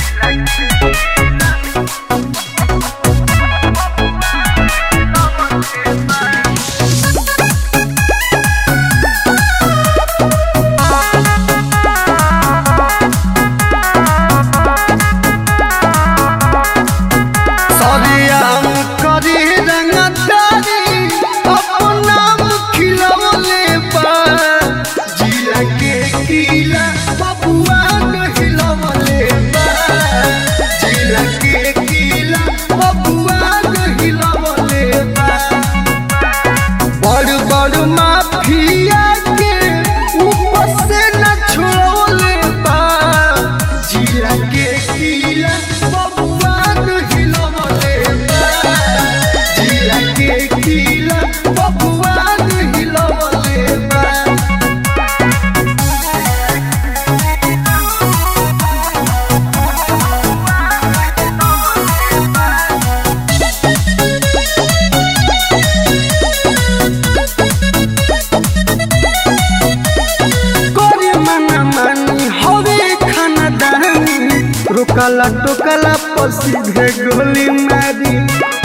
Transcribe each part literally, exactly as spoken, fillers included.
टोकला टोकला पसीधे गोली मारी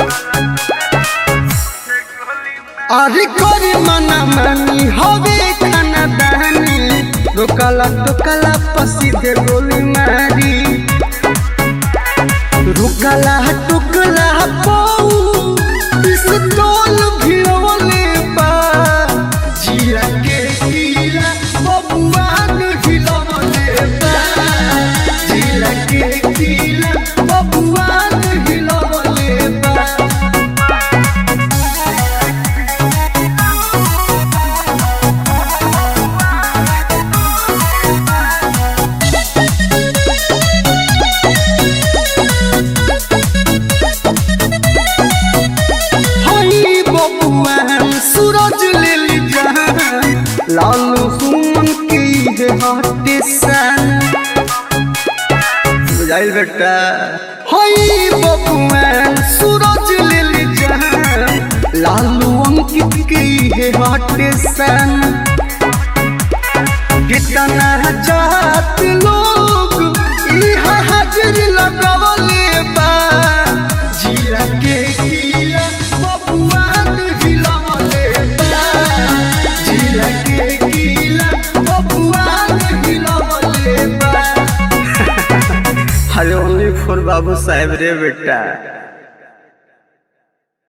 अरे कोरी मना मानी हवे खाना दानी टोकला टोकला पसीधे गोली मारी रुकला टोकला पाऊ पिस्तौल भिड़ोले बा जिया के कीला बबुआन हिलवले बा जिया के कीला बबुआन हिलवले बा सूरज ले ली जहां लालू सुमन की है हाथे सन बुझाइल बेटा हई बबुआन सूरज ले ली जहां लालू अंकित की है हाथे सन कितना जात लोग इहा हाजिर लगावले बा जिया के कीला बबुआन हरे ओनली फॉर बाबू साहेब रे बेटा।